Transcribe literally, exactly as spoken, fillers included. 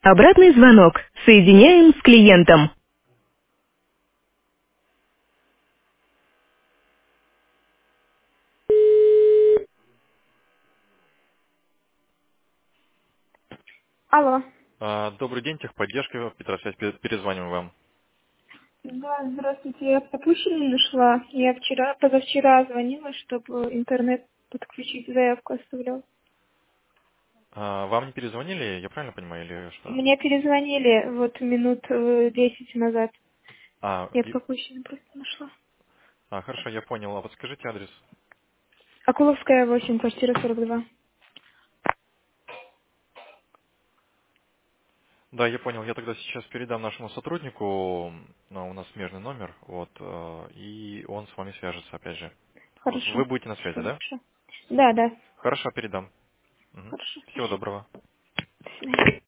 Обратный звонок. Соединяем с клиентом. Алло. А, Добрый день, техподдержка, Петросвязь, пе- перезваниваю вам. Да, здравствуйте. Я пропущенную нашла. Я вчера, позавчера звонила, чтобы интернет подключить, заявку оставлял. А, Вам не перезвонили, я правильно понимаю, или что? Мне перезвонили вот минут э, десять назад. А, Я и- пропущенную просто нашла. а, хорошо, я понял. А подскажите адрес. Акуловская, восемь, квартира сорок два. Да, я понял. Я тогда сейчас передам нашему сотруднику, а, у нас смежный номер, вот, э, и он с вами свяжется, опять же. Вот, Хорошо. вы будете на связи, Спасибо да? большое. Да, да. Хорошо, передам. Мгм. Хорошо, Всего спасибо. доброго. До свидания.